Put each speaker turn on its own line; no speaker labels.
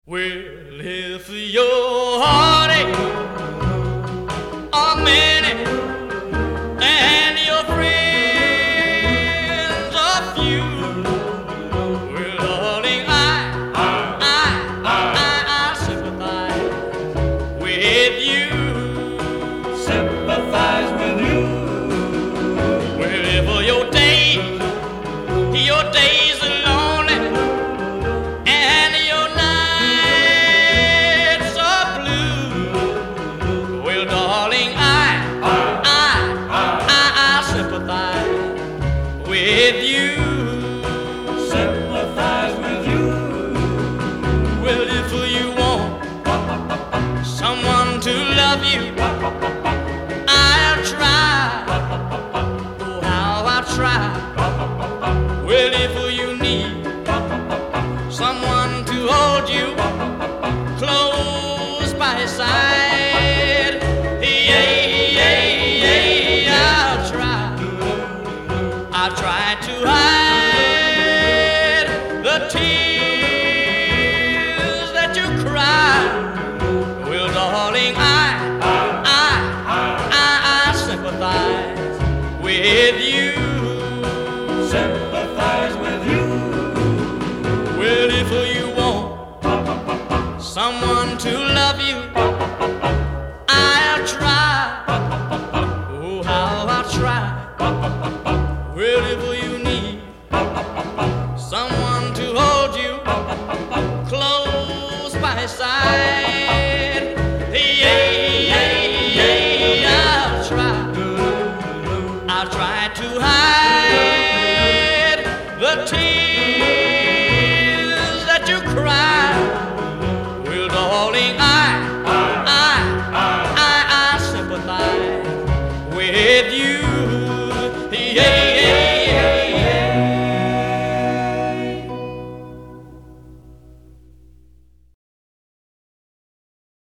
Well, if your heartache are many and your friends are few, well, darling, I sympathize with you.
Sympathize with you.
Well, if your days are lonely and your nights are blue, well, darling, I sympathize with you.
Sympathize with you.
Well, if you want someone to love you, I'll try. Oh, how I'll try. Well, if you need someone to hold you close by his side, I'll try to hide the tears that you cry. Well, darling, I sympathize with you.
Sympathize with you.
Well, if you want someone to love you, I'll try. Oh, how I'll try. Well, if you need someone to hold you close by his side,